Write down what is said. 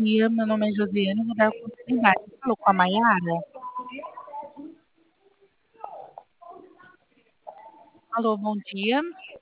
dia, meu nome é Josiane, vou dar continuidade. Você falou com a Maiara? Alô, bom dia.